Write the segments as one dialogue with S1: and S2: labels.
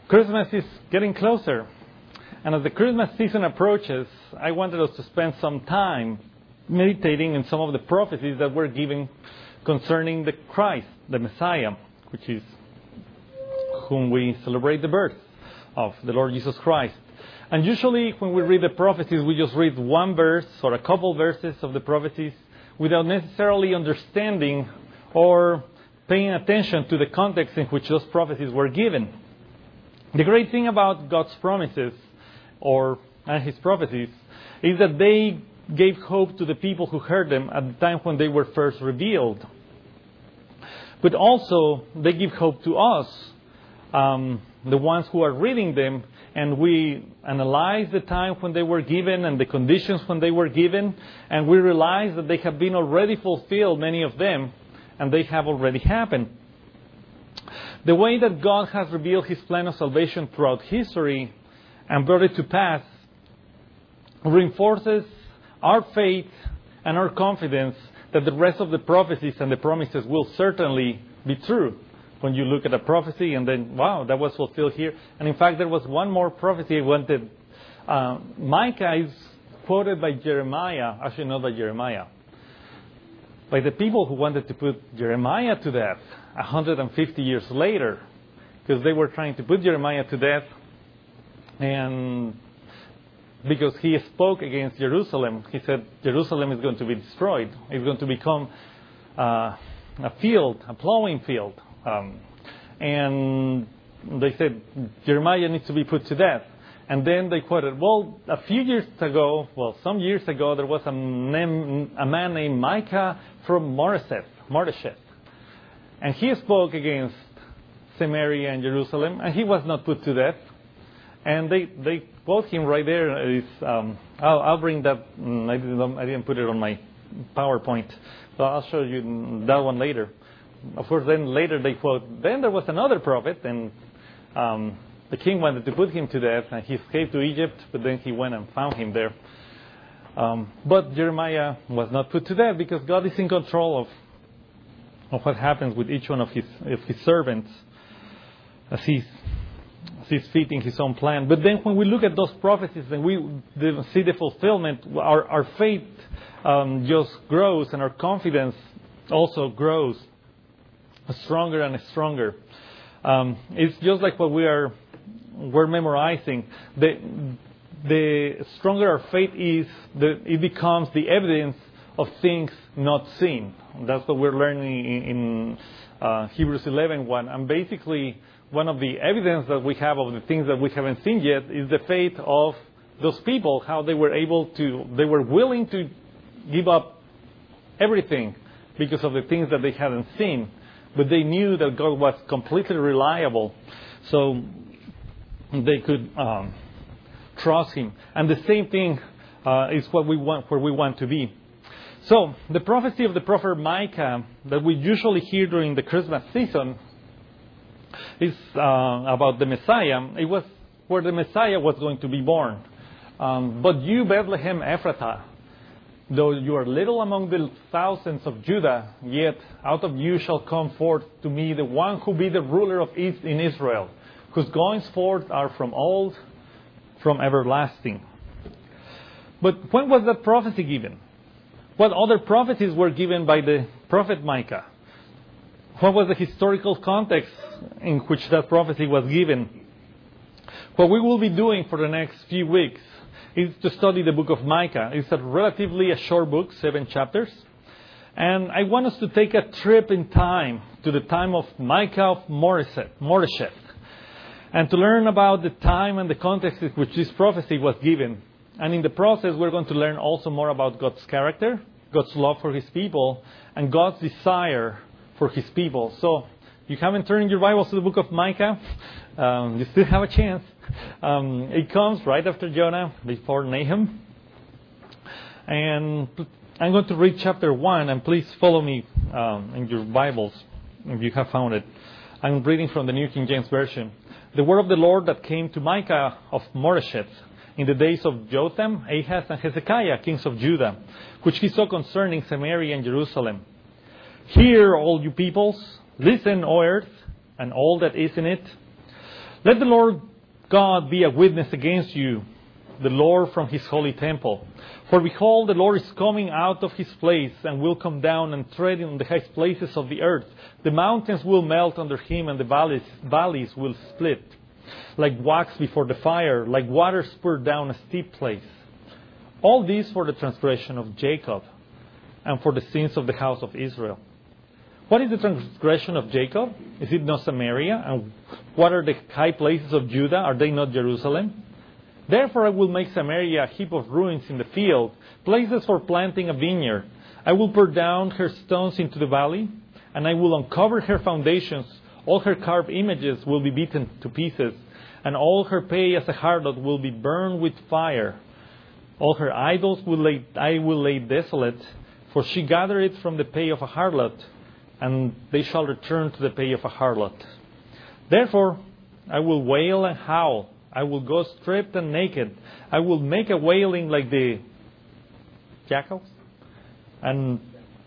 S1: Christmas is getting closer. And as the Christmas season approaches, I wanted us to spend some time meditating in some of the prophecies that were given concerning the Christ, the Messiah, which is whom we celebrate the birth of the Lord Jesus Christ. And usually when we read the prophecies, we just read one verse or a couple verses of the prophecies without necessarily understanding or paying attention to the context in which those prophecies were given. The great thing about God's promises and His prophecies is that they gave hope to the people who heard them at the time when they were first revealed. But also, they give hope to us, the ones who are reading them, and we analyze the time when they were given and the conditions when they were given, and we realize that they have been already fulfilled, many of them, and they have already happened. The way that God has revealed His plan of salvation throughout history and brought it to pass reinforces our faith and our confidence that the rest of the prophecies and the promises will certainly be true. When you look at a prophecy and then, wow, that was fulfilled here. And in fact, there was one more prophecy I wanted. Micah is quoted by Jeremiah, actually not by Jeremiah, by the people who wanted to put Jeremiah to death 150 years later, because they were trying to put Jeremiah to death, and because he spoke against Jerusalem. He said Jerusalem is going to be destroyed. It's going to become a plowing field. And they said Jeremiah needs to be put to death. And then they quoted, some years ago, there was a man named Micah from Moresheth. And he spoke against Samaria and Jerusalem, and he was not put to death. And they quote him right there. I'll bring that. I didn't put it on my PowerPoint, so I'll show you that one later. Of course, then later they quote, then there was another prophet, and the king wanted to put him to death, and he escaped to Egypt, but then he went and found him there. But Jeremiah was not put to death because God is in control of what happens with each one of his servants as He's fitting His own plan. But then when we look at those prophecies and we see the fulfillment, our faith just grows, and our confidence also grows stronger and stronger. It's just like what we're memorizing. The stronger our faith is, it becomes the evidence of things not seen. That's what we're learning in Hebrews 11:1. And basically, one of the evidence that we have of the things that we haven't seen yet is the faith of those people, how they were willing to give up everything because of the things that they hadn't seen. But they knew that God was completely reliable, so they could trust Him. And the same thing is what we want, where we want to be. So the prophecy of the prophet Micah that we usually hear during the Christmas season is about the Messiah. It was where the Messiah was going to be born. But you, Bethlehem Ephrathah, though you are little among the thousands of Judah, yet out of you shall come forth to me the one who be the ruler of in Israel, whose goings forth are from old, from everlasting. But when was that prophecy given? What other prophecies were given by the prophet Micah? What was the historical context in which that prophecy was given? What we will be doing for the next few weeks is to study the book of Micah. It's relatively a short book, 7 chapters. And I want us to take a trip in time to the time of Micah of Moresheth, and to learn about the time and the context in which this prophecy was given. And in the process, we're going to learn also more about God's character, God's love for His people, and God's desire for His people. So, you haven't turned your Bibles to the book of Micah, you still have a chance. It comes right after Jonah, before Nahum. And I'm going to read chapter 1, and please follow me in your Bibles if you have found it. I'm reading from the New King James Version. The word of the Lord that came to Micah of Moresheth in the days of Jotham, Ahaz, and Hezekiah, kings of Judah, which he saw concerning Samaria and Jerusalem. Hear, all you peoples, listen, O earth, and all that is in it. Let the Lord God be a witness against you, the Lord from his holy temple. For behold, the Lord is coming out of his place and will come down and tread in the high places of the earth. The mountains will melt under him and the valleys will split like wax before the fire, like water spurted down a steep place. All this for the transgression of Jacob and for the sins of the house of Israel. What is the transgression of Jacob? Is it not Samaria? And what are the high places of Judah? Are they not Jerusalem? Therefore I will make Samaria a heap of ruins in the field, places for planting a vineyard. I will pour down her stones into the valley, and I will uncover her foundations. All her carved images will be beaten to pieces, and all her pay as a harlot will be burned with fire. All her idols I will lay desolate, for she gathered it from the pay of a harlot, and they shall return to the pay of a harlot. Therefore I will wail and howl. I will go stripped and naked. I will make a wailing like the jackals, and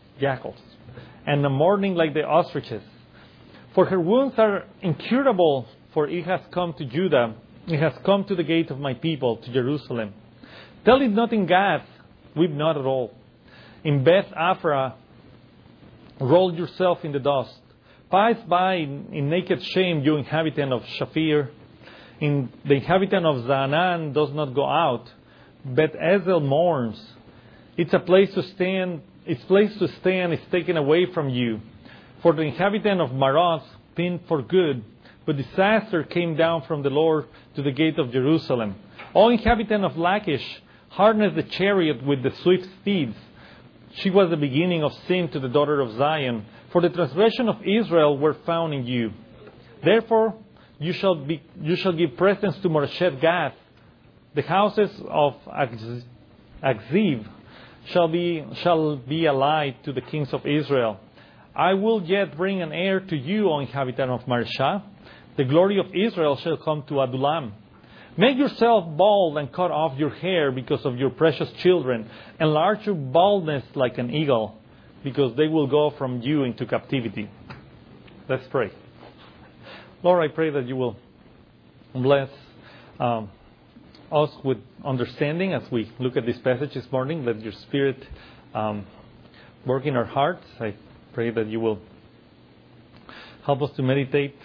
S1: a mourning like the ostriches. For her wounds are incurable, for it has come to Judah. It has come to the gate of my people, to Jerusalem. Tell it not in Gath, weep not at all. In Beth Aphrah, roll yourself in the dust. Pass by in naked shame, you inhabitant of Shaphir. In the inhabitant of Zaanan does not go out. Beth Ezel mourns. Its place to stand is taken away from you. For the inhabitant of Maroth pinned for good, but disaster came down from the Lord to the gate of Jerusalem. O inhabitant of Lachish, harness the chariot with the swift steeds. She was the beginning of sin to the daughter of Zion, for the transgression of Israel were found in you. Therefore you shall give presents to Moreshet Gath. The houses of Achziv shall be allied to the kings of Israel. I will yet bring an heir to you, O inhabitant of Mareshah. The glory of Israel shall come to Adullam. Make yourself bald and cut off your hair because of your precious children. Enlarge your baldness like an eagle, because they will go from you into captivity. Let's pray. Lord, I pray that you will bless us with understanding as we look at this passage this morning. Let your Spirit work in our hearts. I pray that you will help us to meditate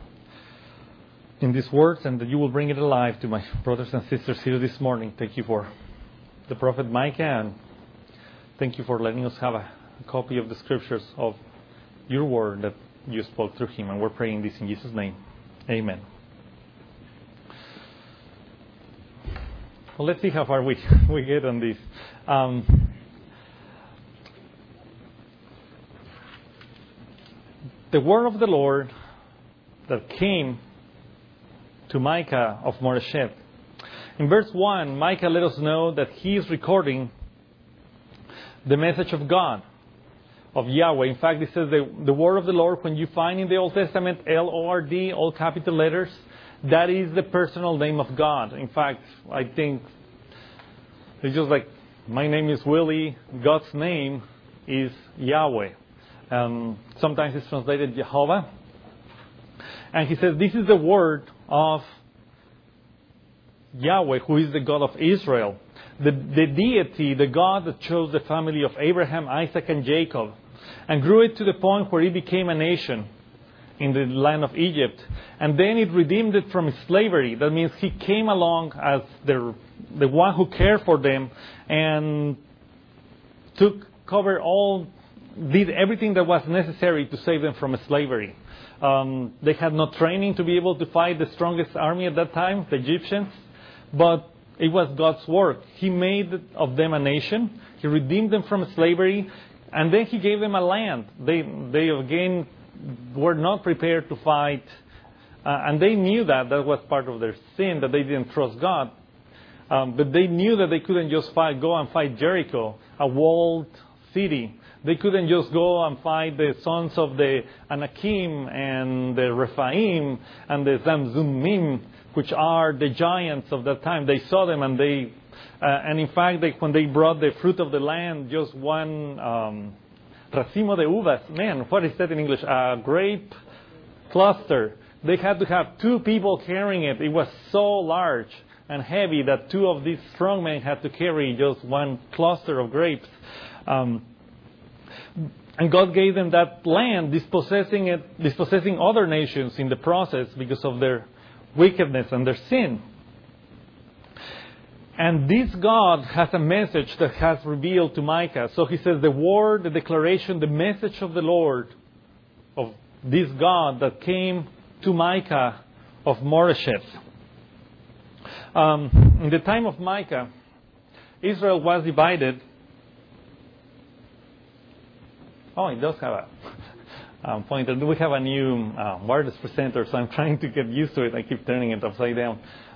S1: in these words and that you will bring it alive to my brothers and sisters here this morning. Thank you for the prophet Micah, and thank you for letting us have a copy of the scriptures of your word that you spoke through him. And we're praying this in Jesus' name. Amen. Well, let's see how far we get on this. The word of the Lord that came to Micah of Moreshet. In verse 1, Micah let us know that he is recording the message of God, of Yahweh. In fact, it says the word of the Lord, when you find in the Old Testament L-O-R-D, all capital letters, that is the personal name of God. In fact, I think it's just like, my name is Willie, God's name is Yahweh. Sometimes it's translated Jehovah. And he says, this is the word of Yahweh, who is the God of Israel. The deity, the God that chose the family of Abraham, Isaac, and Jacob, and grew it to the point where it became a nation in the land of Egypt. And then it redeemed it from slavery. That means he came along as the one who cared for them and did everything that was necessary to save them from slavery. They had no training to be able to fight the strongest army at that time, the Egyptians, but it was God's work. He made of them a nation. He redeemed them from slavery, and then he gave them a land. They again were not prepared to fight, and they knew that was part of their sin, that they didn't trust God. But they knew that they couldn't just go and fight Jericho, a walled city. They couldn't just go and fight the sons of the Anakim and the Rephaim and the Zamzummim, which are the giants of that time. They saw them, and in fact, when they brought the fruit of the land, just one racimo de uvas. Man, what is that in English? A grape cluster. they had to have 2 people carrying it. It was so large and heavy that 2 of these strong men had to carry just one cluster of grapes. And God gave them that land, dispossessing other nations in the process because of their wickedness and their sin. And this God has a message that has revealed to Micah. So he says the word, the declaration, the message of the Lord, of this God that came to Micah of Moresheth. In the time of Micah, Israel was divided. Oh, it does have a pointer. We have a new wireless presenter, so I'm trying to get used to it. I keep turning it upside down.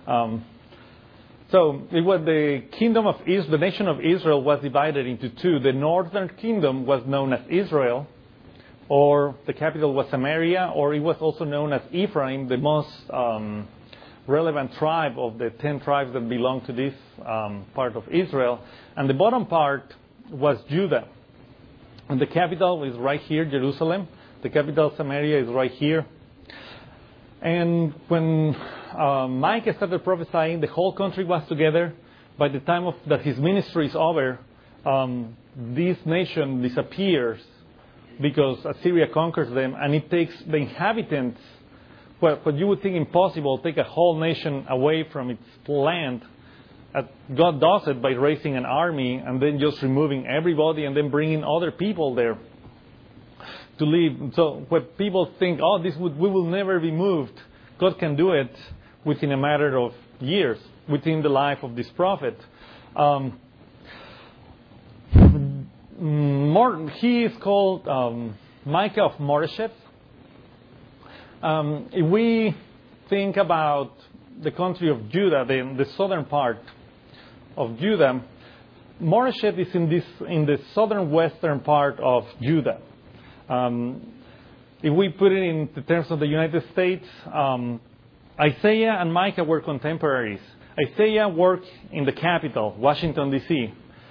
S1: So it was the kingdom of Israel. The nation of Israel was divided into 2. The northern kingdom was known as Israel, or the capital was Samaria, or it was also known as Ephraim, the most relevant tribe of the 10 tribes that belong to this part of Israel. And the bottom part was Judah. And the capital is right here, Jerusalem. The capital, Samaria, is right here. And when Micah started prophesying, the whole country was together. By the time that his ministry is over, this nation disappears because Assyria conquers them, and it takes the inhabitants, what you would think impossible, take a whole nation away from its land. God does it by raising an army and then just removing everybody and then bringing other people there to live. So when people think, we will never be moved, God can do it within a matter of years, within the life of this prophet. He is called Micah of Moresheth. If we think about the country of Judah, the southern part of Judah, Moresheth is in the southern western part of Judah. If we put it in the terms of the United States, Isaiah and Micah were contemporaries. Isaiah worked in the capital, Washington, D.C.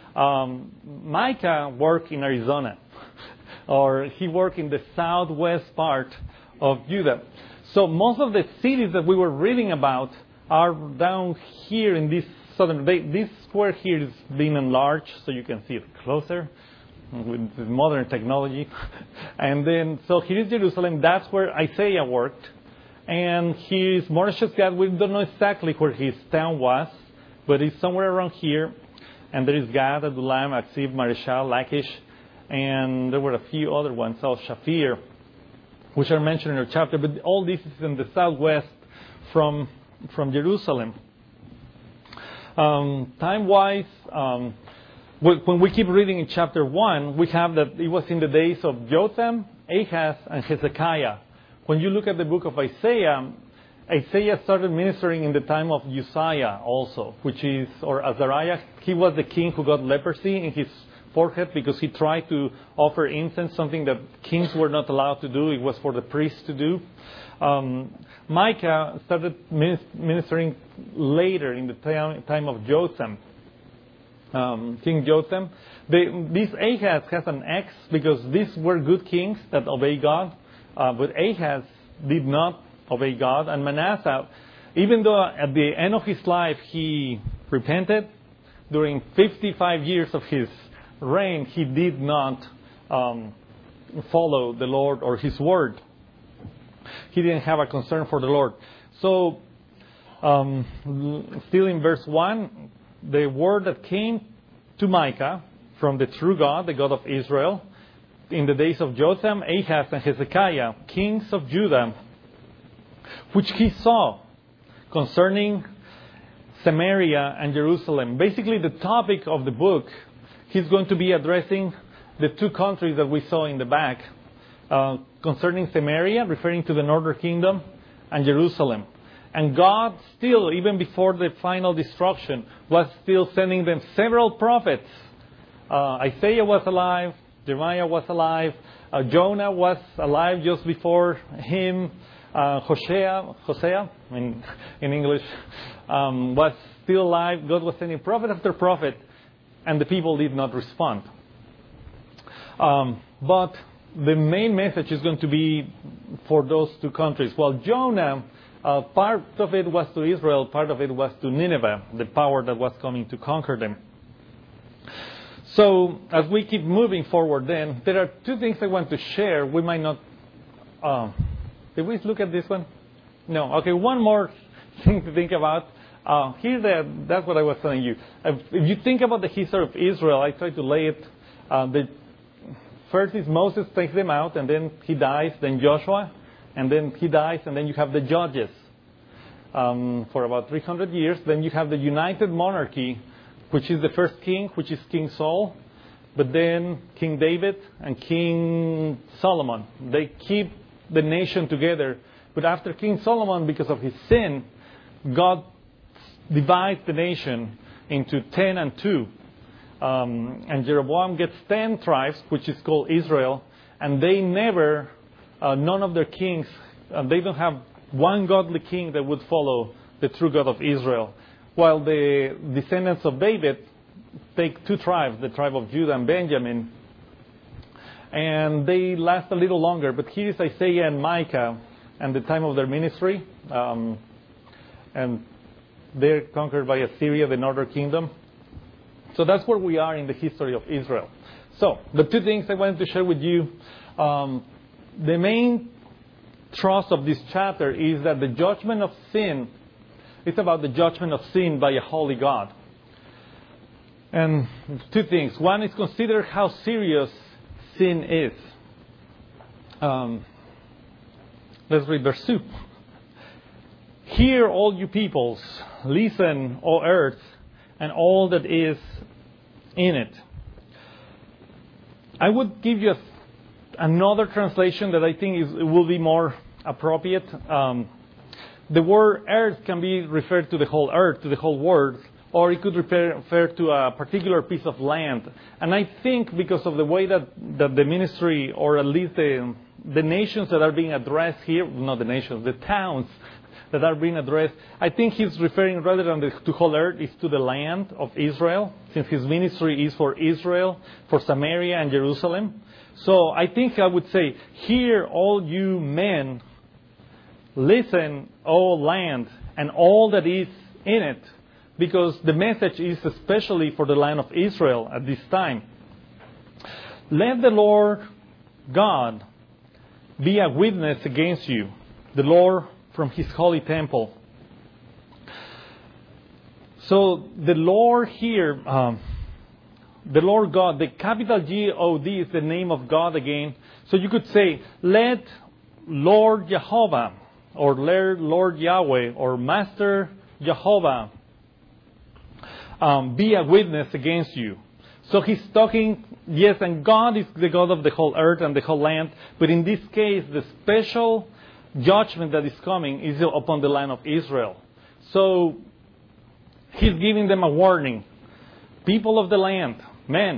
S1: Micah worked in Arizona, or he worked in the southwest part of Judah. So most of the cities that we were reading about are down here in this southern. This square here is being enlarged so you can see it closer with modern technology. And then, so here is Jerusalem. That's where Isaiah worked. And here's Moresheth Gad. We don't know exactly where his town was, but it's somewhere around here. And there is Gad, Adullam, Aksib, Mareshah, Lachish, and there were a few other ones, Shafir, which are mentioned in our chapter. But all this is in the southwest from Jerusalem. Time-wise, when we keep reading in chapter 1, we have that it was in the days of Jotham, Ahaz, and Hezekiah. When you look at the book of Isaiah, Isaiah started ministering in the time of Uzziah also, or Azariah. He was the king who got leprosy in his forehead because he tried to offer incense, something that kings were not allowed to do. It was for the priests to do. Micah started ministering later in the time of Jotham, King Jotham. This Ahaz has an X because these were good kings that obey God, but Ahaz did not obey God. And Manasseh, even though at the end of his life he repented, during 55 years of his reign, he did not follow the Lord or his word. He didn't have a concern for the Lord. So, still in verse 1, the word that came to Micah from the true God, the God of Israel, in the days of Jotham, Ahaz, and Hezekiah, kings of Judah, which he saw concerning Samaria and Jerusalem. Basically, the topic of the book, he's going to be addressing the 2 countries that we saw in the back, concerning Samaria, referring to the northern kingdom, and Jerusalem. And God still, even before the final destruction, was still sending them several prophets. Isaiah was alive, Jeremiah was alive, Jonah was alive just before him, Hosea in English, was still alive. God was sending prophet after prophet, and the people did not respond. But the main message is going to be for those two countries. Well, Jonah, part of it was to Israel, part of it was to Nineveh, the power that was coming to conquer them. So, as we keep moving forward then, there are two things I want to share. We might not... did we look at this one? No. Okay, one more thing to think about. That's what I was telling you. If you think about the history of Israel, I try to lay it. First is Moses takes them out, and then he dies. Then Joshua, and then he dies, and then you have the judges for about 300 years. Then you have the united monarchy, which is the first king, which is King Saul. But then King David and King Solomon, they keep the nation together. But after King Solomon, because of his sin, God divides the nation into 10 and 2. And Jeroboam gets 10 tribes, which is called Israel. And they never, none of their kings, they don't have one godly king that would follow the true God of Israel. While the descendants of David take 2 tribes, the tribe of Judah and Benjamin. And they last a little longer. But here is Isaiah and Micah and the time of their ministry. And they're conquered by Assyria, the northern kingdom. So that's where we are in the history of Israel. So, the two things I wanted to share with you. The main thrust of this chapter is that the judgment of sin is about the judgment of sin by a holy God. And two things. One is consider how serious sin is. Let's read verse 2. Hear, all you peoples, listen, O earth, and all that is in it. I would give you another translation that I think will be more appropriate. The word earth can be referred to the whole earth, to the whole world, or it could refer to a particular piece of land. And I think because of the way that the ministry, or at least the nations that are being addressed here, not the nations, the towns that are being addressed, I think he's referring rather than to whole earth, is to the land of Israel, since his ministry is for Israel, for Samaria and Jerusalem. So I think I would say, hear all you men, listen, O land, and all that is in it, because the message is especially for the land of Israel at this time. Let the Lord God be a witness against you, the Lord from his holy temple. So the Lord here, the Lord God, the capital G-O-D is the name of God again. So you could say, let Lord Jehovah, or let Lord Yahweh, or Master Jehovah be a witness against you. So he's talking, yes, and God is the God of the whole earth and the whole land. But in this case, the special judgment that is coming is upon the land of Israel. So he's giving them a warning. People of the land, men,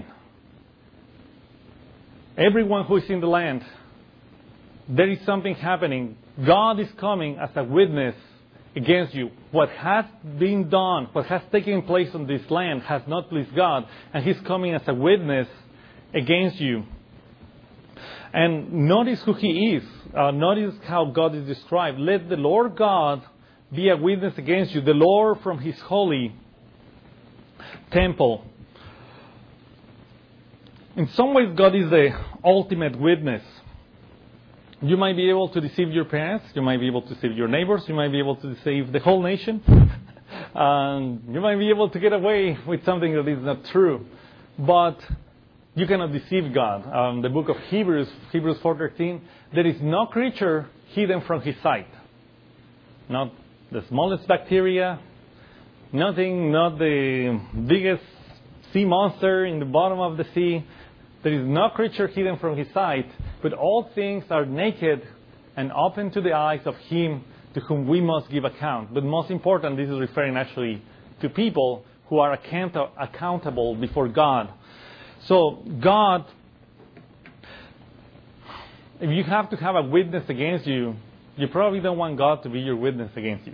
S1: everyone who is in the land, there is something happening. God is coming as a witness against you. What has been done, what has taken place on this land has not pleased God, and he's coming as a witness against you. And notice who he is. Notice how God is described. Let the Lord God be a witness against you, the Lord from his holy temple. In some ways, God is the ultimate witness. You might be able to deceive your parents. You might be able to deceive your neighbors. You might be able to deceive the whole nation. You might be able to get away with something that is not true. But you cannot deceive God. The book of Hebrews 4:13, there is no creature hidden from his sight. Not the smallest bacteria, nothing, not the biggest sea monster in the bottom of the sea. There is no creature hidden from his sight, but all things are naked and open to the eyes of him to whom we must give account. But most important, this is referring actually to people who are accountable before God. So God, if you have to have a witness against you, you probably don't want God to be your witness against you.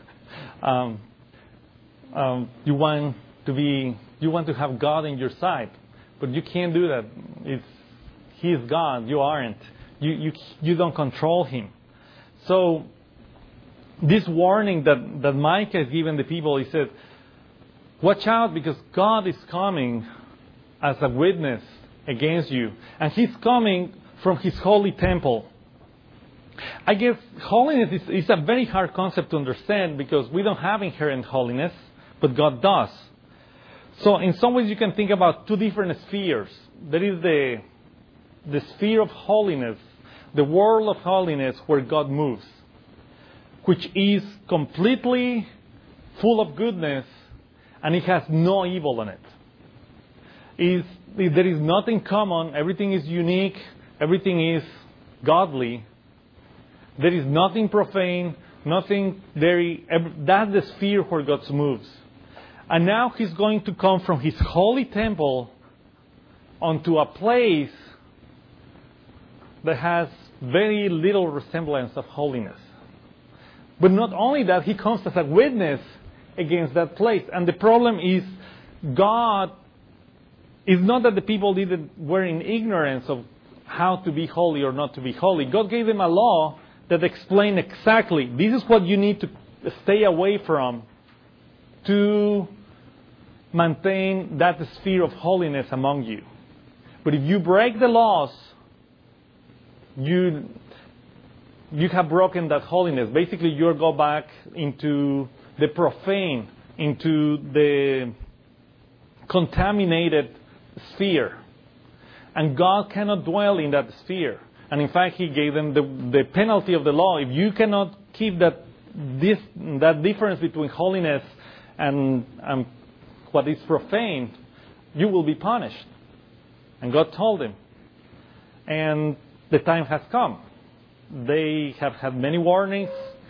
S1: You want to have God in your side, but you can't do that. He is God. You aren't. You don't control Him. So this warning that Micah has given the people, he said, watch out because God is coming as a witness against you. And He's coming from His holy temple. I guess holiness is a very hard concept to understand because we don't have inherent holiness, but God does. So in some ways you can think about two different spheres. There is the sphere of holiness, the world of holiness where God moves, which is completely full of goodness and it has no evil in it. There is nothing common, everything is unique, everything is godly. There is nothing profane, nothing that's the sphere where God moves. And now He's going to come from His holy temple onto a place that has very little resemblance of holiness. But not only that, He comes as a witness against that place. And the problem is, God is not that the people were in ignorance of how to be holy or not to be holy. God gave them a law that explained exactly, this is what you need to stay away from to maintain that sphere of holiness among you. But if you break the laws, you have broken that holiness. Basically, you'll go back into the profane, into the contaminated sphere. And God cannot dwell in that sphere. And in fact, He gave them the penalty of the law. If you cannot keep that difference between holiness and what is profane, you will be punished. And God told them. And the time has come. They have had many warnings.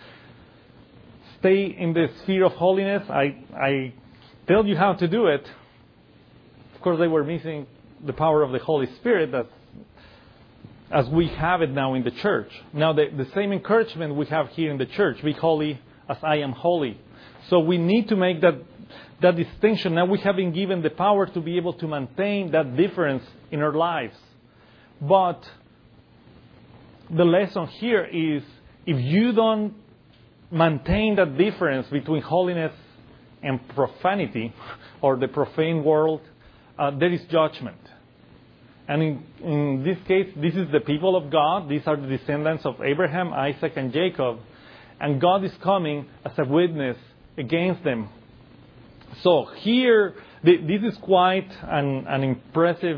S1: Stay in the sphere of holiness. I tell you how to do it. Of course, they were missing the power of the Holy Spirit as we have it now in the church. Now, the same encouragement we have here in the church, be holy as I am holy. So we need to make that distinction. Now we have been given the power to be able to maintain that difference in our lives. But the lesson here is, if you don't maintain that difference between holiness and profanity, or the profane world, there is judgment. And in this case, this is the people of God. These are the descendants of Abraham, Isaac, and Jacob. And God is coming as a witness against them. So here, this is quite an impressive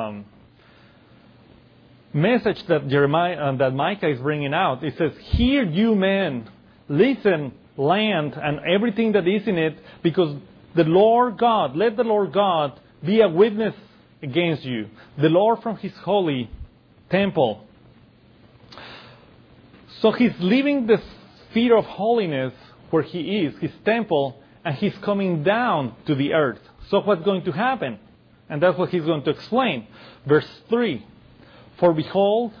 S1: message that Micah is bringing out. It says, "Hear you men, listen, land, and everything that is in it, because the Lord God, let the Lord God be a witness against you, the Lord from His holy temple." So He's leaving the sphere of holiness where He is, His temple, and He's coming down to the earth. So what's going to happen? And that's what He's going to explain. Verse 3, "For behold,"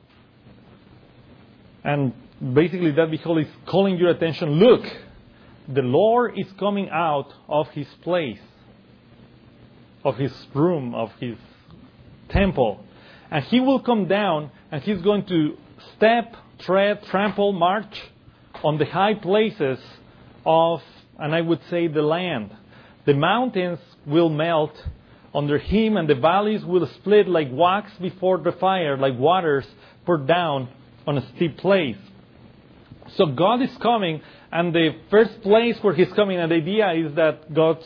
S1: and basically that behold is calling your attention, "Look, the Lord is coming out of His place, of His room, of His temple. And He will come down and He's going to step, tread, trample, march on the high places of, and I would say, the land. The mountains will melt under Him and the valleys will split like wax before the fire, like waters poured down on a steep place." So God is coming, and the first place where He's coming, and the idea is that God's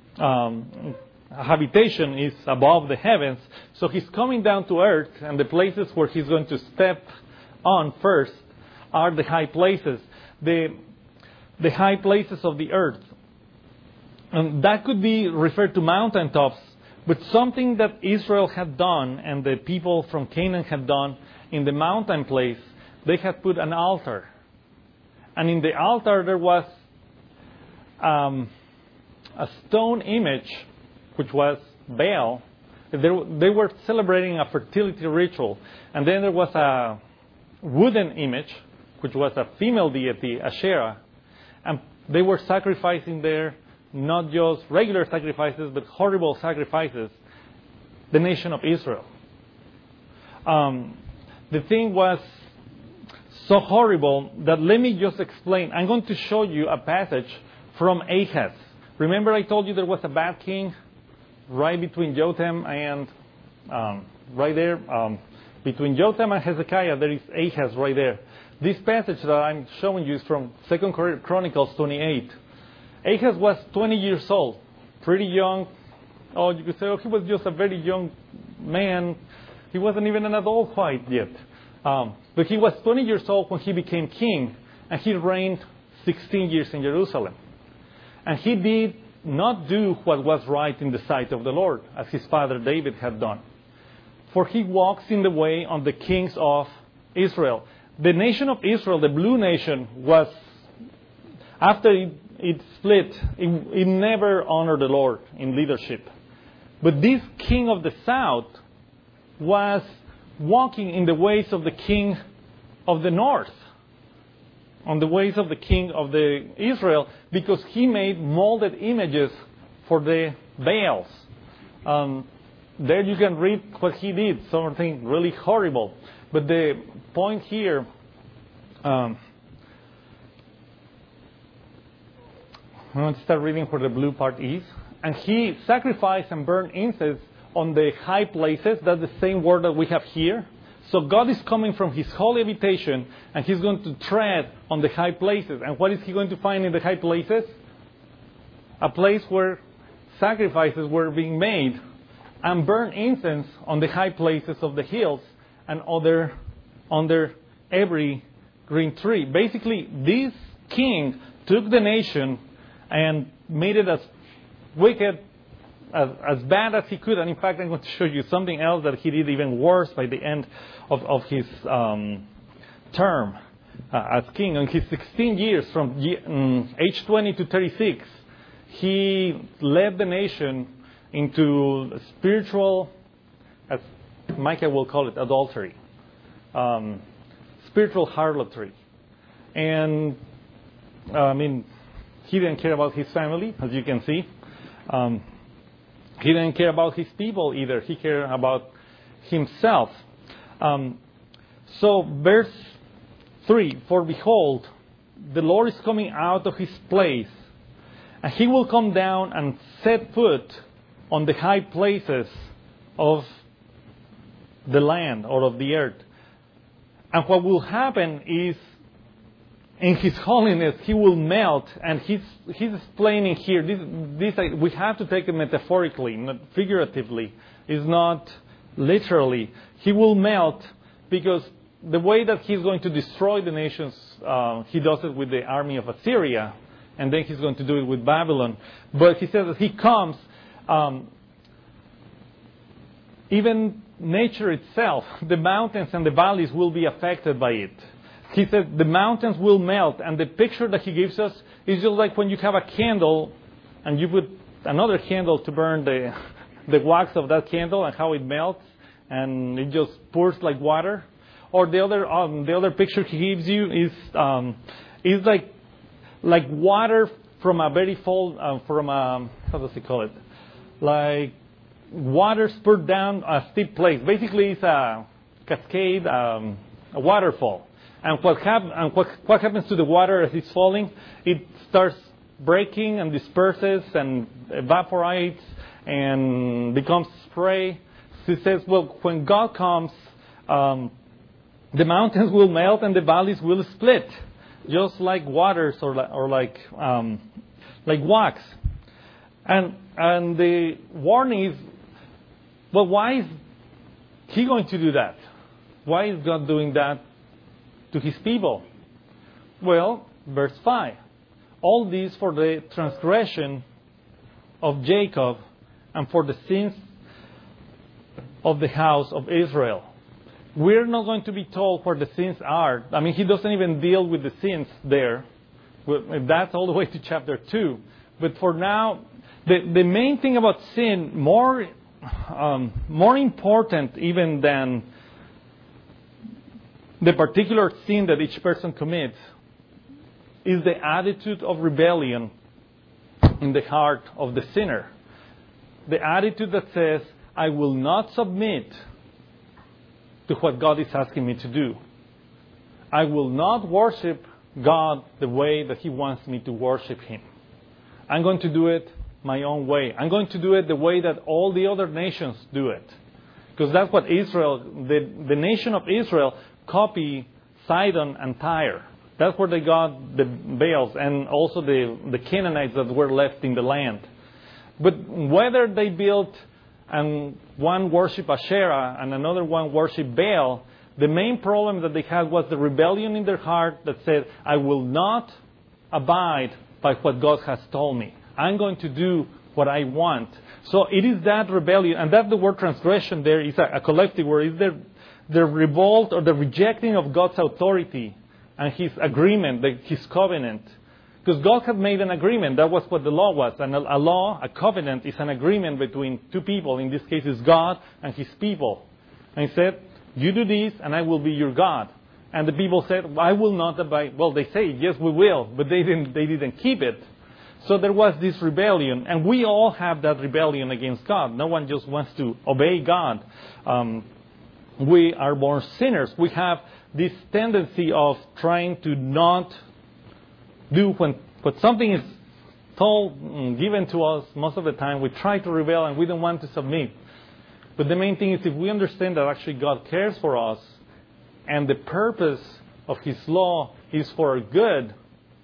S1: habitation is above the heavens. So He's coming down to earth, and the places where He's going to step on first are the high places, the high places of the earth. And that could be referred to mountaintops, but something that Israel had done and the people from Canaan had done in the mountain place, they had put an altar. And in the altar there was a stone image, which was Baal. They were celebrating a fertility ritual. And then there was a wooden image, which was a female deity, Asherah. And they were sacrificing there, not just regular sacrifices, but horrible sacrifices, the nation of Israel. the thing was so horrible that let me just explain. I'm going to show you a passage from Ahaz. Remember I told you there was a bad king right between Jotham and right there between Jotham and Hezekiah. There is Ahaz right there. This passage that I'm showing you is from 2 Chronicles 28. Ahaz was 20 years old, pretty young. Oh, you could say, oh, he was just a very young man. He wasn't even an adult quite yet. But he was 20 years old when he became king, and he reigned 16 years in Jerusalem. And he did not do what was right in the sight of the Lord, as his father David had done. For he walks in the way of the kings of Israel. The nation of Israel, the blue nation, was, after it split, it never honored the Lord in leadership. But this king of the south was walking in the ways of the king of the north, on the ways of the king of the Israel, because he made molded images for the Baals. There you can read what he did, something really horrible. But the point here, I'm going to start reading where the blue part is. And he sacrificed and burned incense on the high places. That's the same word that we have here. So God is coming from his holy habitation, and he's going to tread on the high places. And what is he going to find in the high places? A place where sacrifices were being made, and burn incense on the high places of the hills and under every green tree. Basically, this king took the nation and made it as wicked, as bad as he could. And in fact, I'm going to show you something else that he did even worse by the end of his term as king. In his 16 years, from age 20 to 36, he led the nation into spiritual, as Micah will call it, adultery, spiritual harlotry. And, he didn't care about his family, as you can see. He didn't care about his people either. He cared about himself. So verse 3, for behold, the Lord is coming out of his place, and he will come down and set foot on the high places of the land or of the earth. And what will happen is, in his holiness, he will melt. And he's explaining here, this we have to take it metaphorically, not figuratively. It's not literally. He will melt because the way that he's going to destroy the nations, he does it with the army of Assyria, and then he's going to do it with Babylon. But he says that he comes, even nature itself, the mountains and the valleys will be affected by it. He said the mountains will melt, and the picture that he gives us is just like when you have a candle and you put another candle to burn the wax of that candle and how it melts and it just pours like water. Or the other picture he gives you is like water from a very full how does he call it? Like water spurted down a steep place. Basically, it's a cascade, a waterfall. And what happens to the water as it's falling? It starts breaking and disperses and evaporates and becomes spray. So he says, well, when God comes, the mountains will melt and the valleys will split, just like waters or like wax. And the warning is, well, why is he going to do that? Why is God doing that to his people? Well, verse 5. All this for the transgression of Jacob and for the sins of the house of Israel. We're not going to be told where the sins are. I mean, he doesn't even deal with the sins there. That's all the way to chapter 2. But for now, the main thing about sin, more important even than the particular sin that each person commits, is the attitude of rebellion in the heart of the sinner. The attitude that says, I will not submit to to what God is asking me to do. I will not worship God the way that He wants me to worship Him. I'm going to do it my own way. I'm going to do it the way that all the other nations do it. Because that's what Israel, the nation of Israel, copied Sidon and Tyre. That's where they got the Baals and also the Canaanites that were left in the land. But whether they built and one worshiped Asherah and another one worshiped Baal, the main problem that they had was the rebellion in their heart that said, I will not abide by what God has told me. I'm going to do what I want. So it is that rebellion, and that the word transgression there is a collective word. Is the revolt or the rejecting of God's authority and His agreement, His covenant. Because God had made an agreement. That was what the law was. And a law, a covenant, is an agreement between two people. In this case, it's God and His people. And He said, you do this and I will be your God. And the people said, I will not abide. Well, they say, yes, we will. But they didn't keep it. So there was this rebellion. And we all have that rebellion against God. No one just wants to obey God. We are born sinners. We have this tendency of trying to not do when something is told, given to us. Most of the time we try to rebel and we don't want to submit. But the main thing is if we understand that actually God cares for us and the purpose of His law is for our good,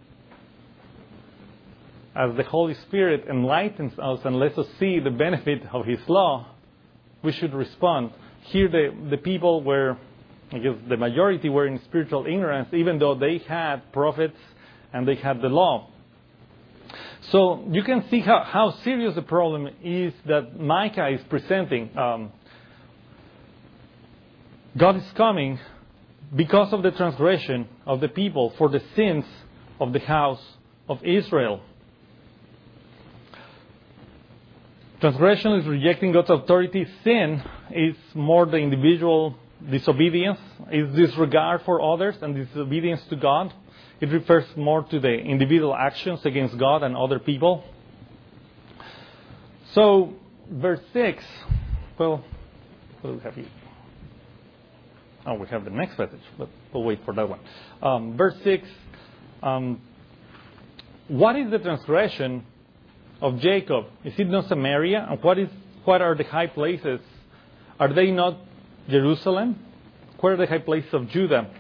S1: as the Holy Spirit enlightens us and lets us see the benefit of His law, we should respond. Here the people were, I guess the majority were in spiritual ignorance, even though they had prophets and they had the law. So you can see how serious the problem is that Micah is presenting. God is coming because of the transgression of the people for the sins of the house of Israel. Transgression is rejecting God's authority. Sin is more the individual disobedience, is disregard for others and disobedience to God. It refers more to the individual actions against God and other people. So, verse 6, well, what do we have here? Oh, we have the next passage, but we'll wait for that one. Verse 6, what is the transgression of Jacob? Is it not Samaria? And what are the high places? Are they not Jerusalem? Where are the high places of Judah?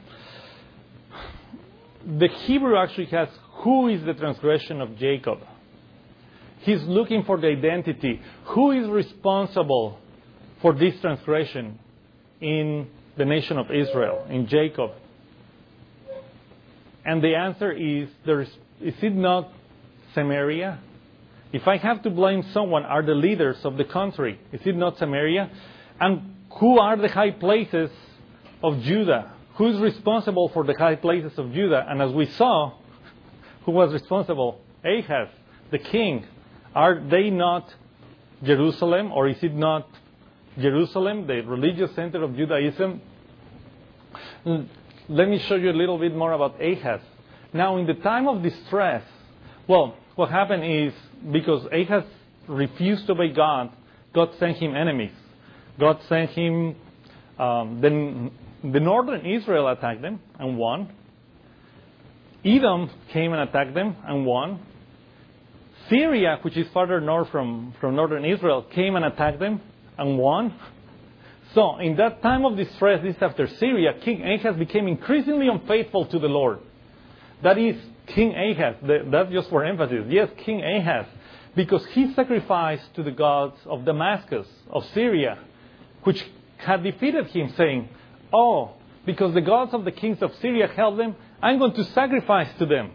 S1: The Hebrew actually has, who is the transgression of Jacob? He's looking for the identity. Who is responsible for this transgression in the nation of Israel, in Jacob? And the answer is it not Samaria? If I have to blame someone, are the leaders of the country. Is it not Samaria? And who are the high places of Judah? Who is responsible for the high places of Judah? And as we saw, who was responsible? Ahaz, the king. Are they not Jerusalem? Or is it not Jerusalem, the religious center of Judaism? Let me show you a little bit more about Ahaz. Now, in the time of distress, well, what happened is, because Ahaz refused to obey God, God sent him enemies. God sent him, the northern Israel attacked them and won. Edom came and attacked them and won. Syria, which is farther north from northern Israel, came and attacked them and won. So, in that time of distress, this after Syria, King Ahaz became increasingly unfaithful to the Lord. That is King Ahaz. That's just for emphasis. Yes, King Ahaz. Because he sacrificed to the gods of Damascus, of Syria, which had defeated him, saying, oh, because the gods of the kings of Syria held them, I'm going to sacrifice to them.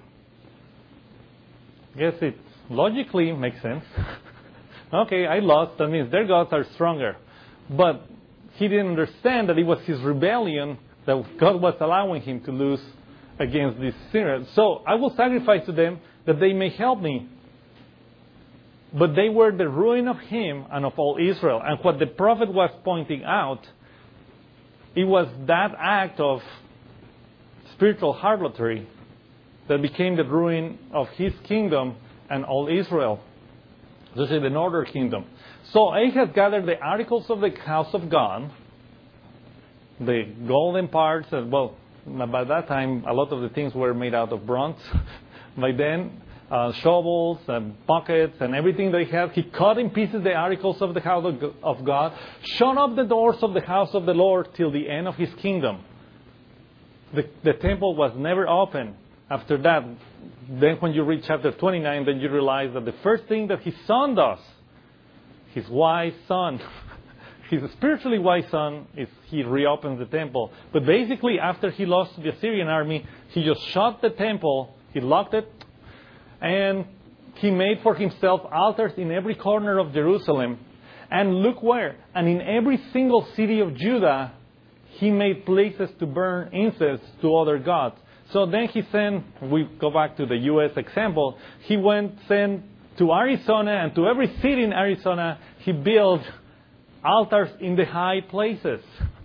S1: Guess it logically makes sense. Okay, I lost. That means their gods are stronger. But he didn't understand that it was his rebellion that God was allowing him to lose against this Syrians. So I will sacrifice to them that they may help me. But they were the ruin of him and of all Israel. And what the prophet was pointing out, it was that act of spiritual harlotry that became the ruin of his kingdom and all Israel. This is the northern kingdom. So Ahaz gathered the articles of the house of God the golden parts. Well, by that time, a lot of the things were made out of bronze. By then, shovels and buckets and everything they had. He cut in pieces the articles of the house of God, shut up the doors of the house of the Lord till the end of His kingdom. The temple was never open. After that, then when you read chapter 29, then you realize that the first thing that His son does, His wise son, His spiritually wise son, is He reopens the temple. But basically, after He lost the Assyrian army, He just shut the temple, He locked it, and He made for Himself altars in every corner of Jerusalem. And look where. And in every single city of Judah, He made places to burn incense to other gods. So then He sent, we go back to the U.S. example, He sent to Arizona, and to every city in Arizona, He built altars in the high places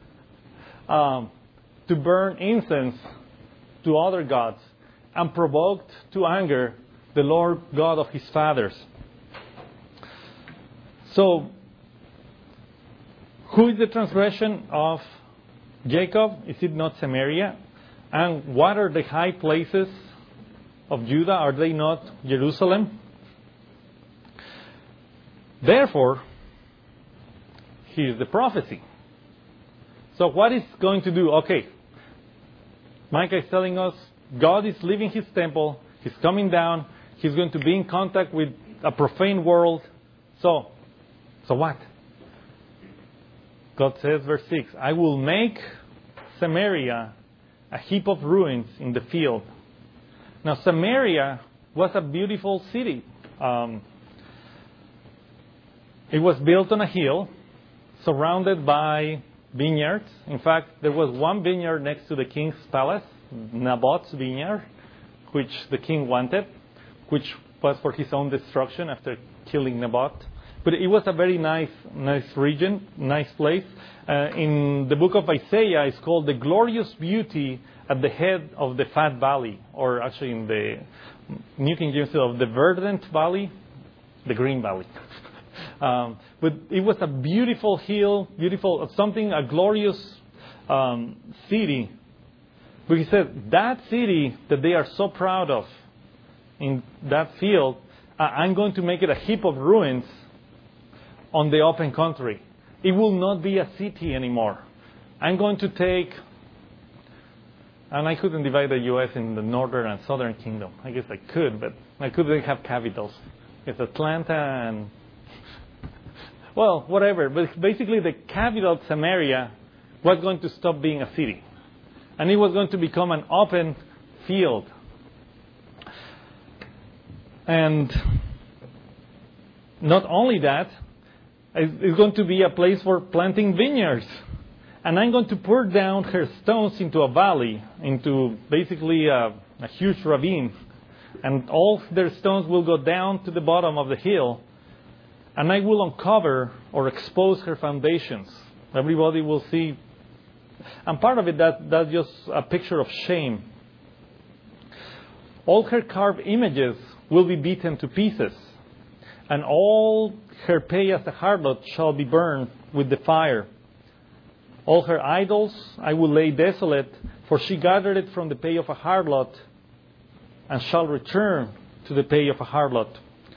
S1: to burn incense to other gods, and provoked to anger the Lord God of his fathers. So, who is the transgression of Jacob? Is it not Samaria? And what are the high places of Judah? Are they not Jerusalem? Therefore, here's the prophecy. So what is going to do? Okay, Micah is telling us God is leaving His temple. He's coming down. He's going to be in contact with a profane world. So what? God says, verse 6, I will make Samaria a heap of ruins in the field. Now, Samaria was a beautiful city. It was built on a hill, surrounded by vineyards. In fact, there was one vineyard next to the king's palace, Naboth's vineyard, which the king wanted, which was for his own destruction after killing Naboth. But it was a very nice region, nice place. In the book of Isaiah, it's called the glorious beauty at the head of the fat valley, or actually in the New King James of the verdant valley, the green valley. But it was a beautiful hill, a glorious city. But he said, that city that they are so proud of in that field, I'm going to make it a heap of ruins on the open country. It will not be a city anymore. I'm going to take, and I couldn't divide the U.S. in the northern and southern kingdom. I guess I could, but I couldn't have capitals. It's Atlanta and, well, whatever. But basically the capital, Samaria, was going to stop being a city. And it was going to become an open field. And not only that, it's going to be a place for planting vineyards. And I'm going to pour down her stones into a valley, into basically a huge ravine. And all their stones will go down to the bottom of the hill. And I will uncover or expose her foundations. Everybody will see. And part of it, that's just a picture of shame. All her carved images will be beaten to pieces. And all her pay as a harlot shall be burned with the fire. All her idols I will lay desolate, for she gathered it from the pay of a harlot, and shall return to the pay of a harlot.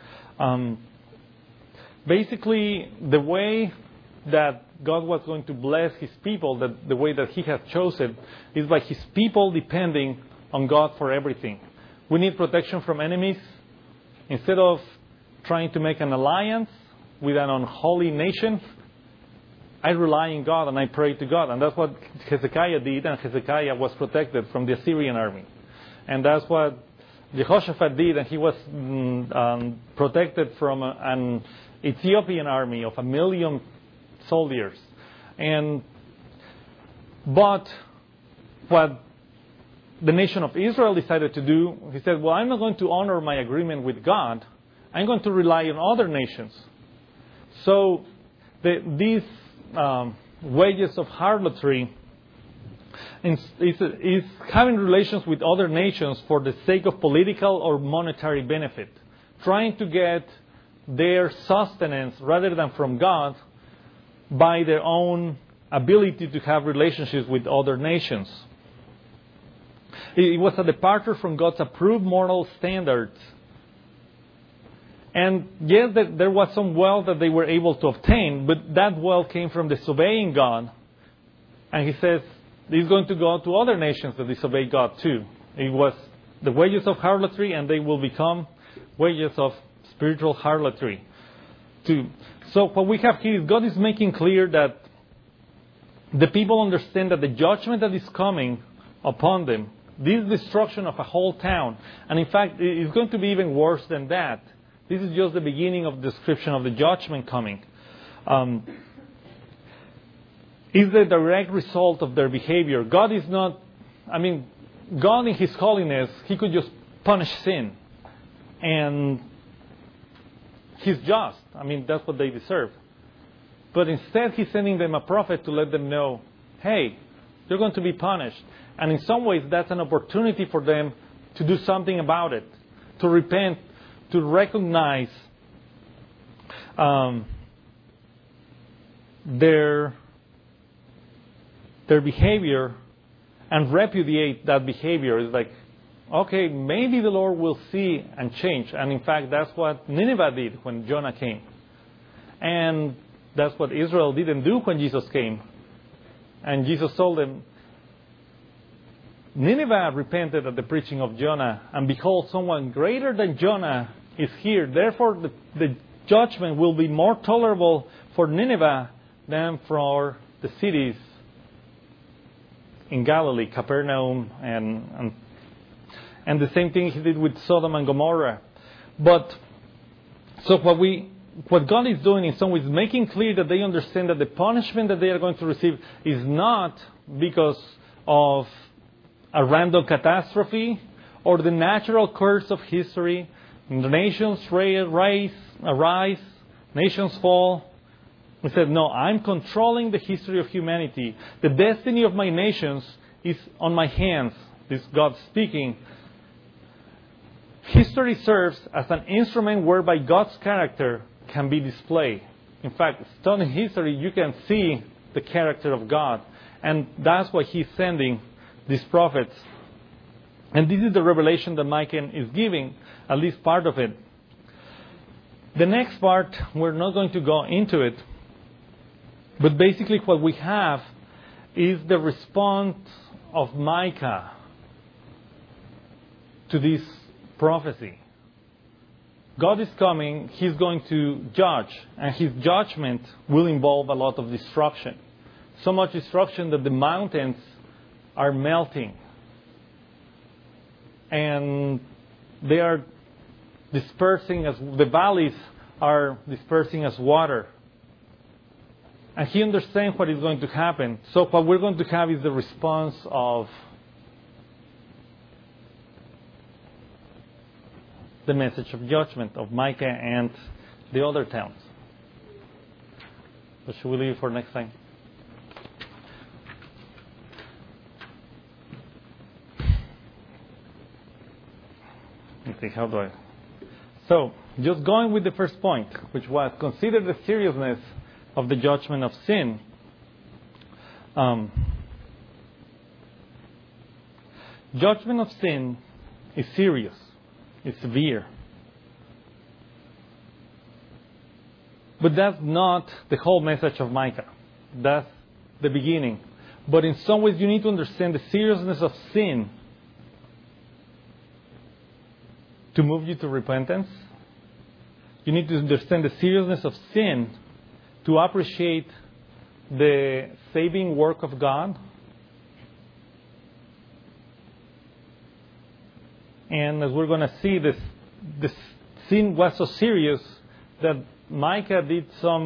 S1: Basically, the way that God was going to bless His people, the way that He has chosen, is by His people depending on God for everything. We need protection from enemies. Instead of trying to make an alliance with an unholy nation, I rely on God and I pray to God. And that's what Hezekiah did, and Hezekiah was protected from the Assyrian army. And that's what Jehoshaphat did, and he was protected from an Ethiopian army of 1 million soldiers. But what the nation of Israel decided to do, he said, well, I'm not going to honor my agreement with God. I'm going to rely on other nations. So these wages of harlotry is having relations with other nations for the sake of political or monetary benefit, trying to get their sustenance rather than from God by their own ability to have relationships with other nations. It was a departure from God's approved moral standards. And yes, there was some wealth that they were able to obtain, but that wealth came from disobeying God. And he says, he's going to go to other nations that disobey God too. It was the wages of harlotry, and they will become wages of spiritual harlotry too. So what we have here is God is making clear that the people understand that the judgment that is coming upon them, this destruction of a whole town, and in fact, it's going to be even worse than that. This is just the beginning of the description of the judgment coming. Is the direct result of their behavior. God is not, God in His holiness, He could just punish sin. And He's just. That's what they deserve. But instead, He's sending them a prophet to let them know, hey, you're going to be punished. And in some ways, that's an opportunity for them to do something about it, to repent, to recognize their behavior and repudiate that behavior. It's like, okay, maybe the Lord will see and change. And in fact, that's what Nineveh did when Jonah came. And that's what Israel didn't do when Jesus came. And Jesus told them, Nineveh repented at the preaching of Jonah, and behold, someone greater than Jonah is here. Therefore, the judgment will be more tolerable for Nineveh than for the cities in Galilee, Capernaum, and the same thing He did with Sodom and Gomorrah. But so what God is doing in some ways is making clear that they understand that the punishment that they are going to receive is not because of a random catastrophe or the natural course of history. The nations arise, nations fall. He said, no, I'm controlling the history of humanity. The destiny of my nations is on my hands. This is God speaking. History serves as an instrument whereby God's character can be displayed. In fact, studying history, you can see the character of God. And that's why He's sending these prophets. And this is the revelation that Micah is giving, at least part of it. The next part, we're not going to go into it. But basically what we have is the response of Micah to this prophecy. God is coming, He's going to judge, and His judgment will involve a lot of destruction. So much destruction that the mountains are melting. And they are dispersing as the valleys are dispersing as water. And He understands what is going to happen. So what we're going to have is the response of the message of judgment of Micah and the other towns. So should we leave it for next time? Let's see, how do I... So, just going with the first point, which was consider the seriousness of the judgment of sin. Judgment of sin is serious. It's severe. But that's not the whole message of Micah. That's the beginning. But in some ways you need to understand the seriousness of sin to move you to repentance. You need to understand the seriousness of sin to appreciate the saving work of God. And as we're going to see, this sin was so serious that Micah did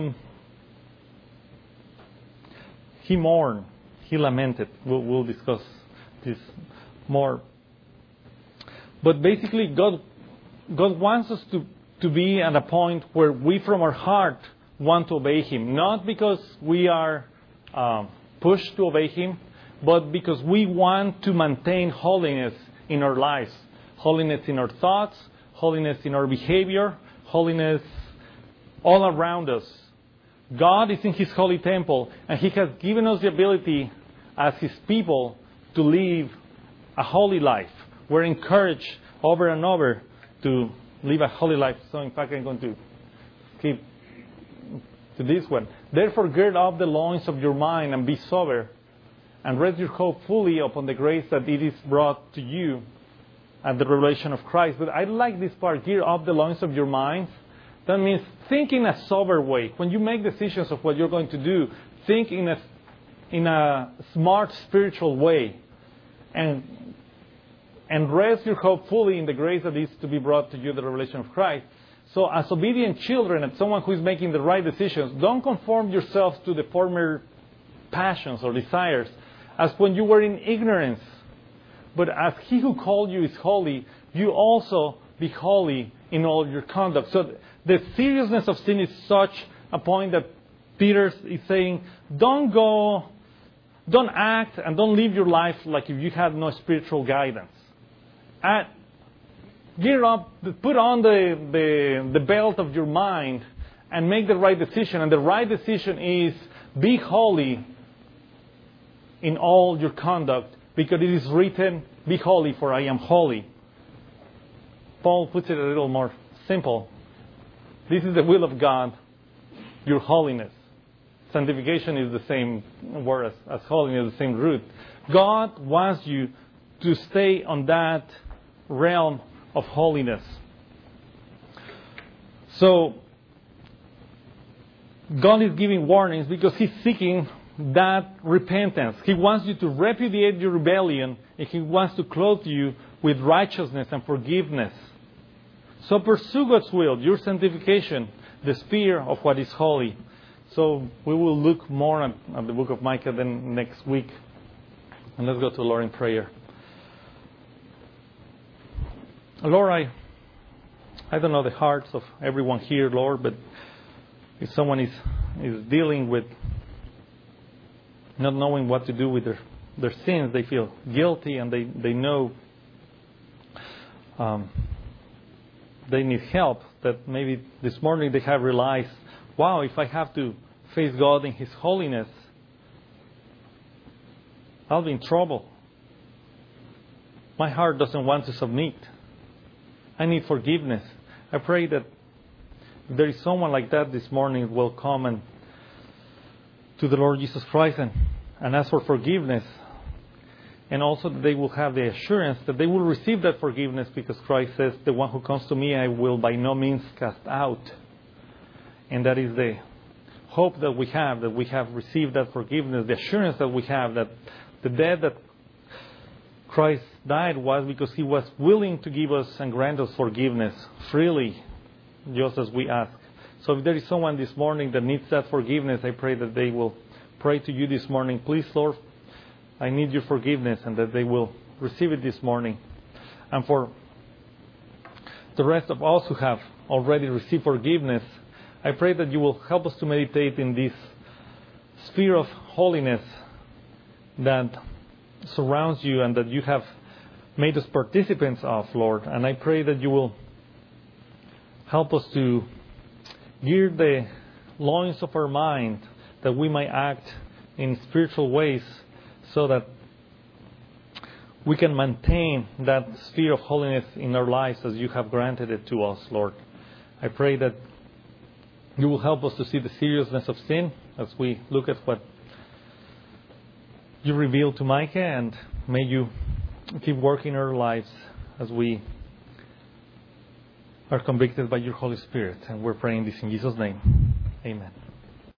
S1: he mourned, he lamented. We'll discuss this more. But basically, God wants us to be at a point where we from our heart want to obey Him. Not because we are pushed to obey Him, but because we want to maintain holiness in our lives. Holiness in our thoughts, holiness in our behavior, holiness all around us. God is in His holy temple, and He has given us the ability as His people to live a holy life. We're encouraged over and over to live a holy life. So in fact, I'm going to skip to this one. Therefore, gird up the loins of your mind and be sober, and rest your hope fully upon the grace that it is brought to you at the revelation of Christ. But I like this part, gird up the loins of your mind. That means think in a sober way. When you make decisions of what you're going to do, think in a smart spiritual way. And rest your hope fully in the grace that is to be brought to you, the revelation of Christ. So as obedient children and someone who is making the right decisions, don't conform yourselves to the former passions or desires as when you were in ignorance. But as He who called you is holy, you also be holy in all your conduct. So the seriousness of sin is such a point that Peter is saying, don't act and don't live your life like if you had no spiritual guidance. Gear up, put on the belt of your mind and make the right decision. And the right decision is be holy in all your conduct, because it is written, be holy for I am holy. Paul puts it a little more simple. This is the will of God, your holiness. Sanctification is the same word as holiness, the same root. God wants you to stay on that realm of holiness. So, God is giving warnings because He's seeking that repentance. He wants you to repudiate your rebellion, and He wants to clothe you with righteousness and forgiveness. So pursue God's will, your sanctification, the sphere of what is holy. So we will look more at the book of Micah then next week. And let's go to the Lord in prayer. Lord, I don't know the hearts of everyone here, Lord, but if someone is dealing with not knowing what to do with their sins, they feel guilty and they know they need help, that maybe this morning they have realized, wow, if I have to face God in His holiness, I'll be in trouble. My heart doesn't want to submit. I need forgiveness. I pray that if there is someone like that this morning, will come and to the Lord Jesus Christ and ask for forgiveness. And also that they will have the assurance that they will receive that forgiveness, because Christ says, the one who comes to me I will by no means cast out. And that is the hope that we have received that forgiveness, the assurance that we have that the death that Christ died was because He was willing to give us and grant us forgiveness freely, just as we ask. So if there is someone this morning that needs that forgiveness, I pray that they will pray to you this morning. Please, Lord, I need your forgiveness, and that they will receive it this morning. And for the rest of us who have already received forgiveness, I pray that you will help us to meditate in this sphere of holiness that surrounds you and that you have made us participants of, Lord. And I pray that you will help us to gear the loins of our mind, that we might act in spiritual ways, so that we can maintain that sphere of holiness in our lives as you have granted it to us, Lord. I pray that you will help us to see the seriousness of sin as we look at what you revealed to Micah, and may you keep working in our lives as we are convicted by your Holy Spirit. And we're praying this in Jesus' name. Amen.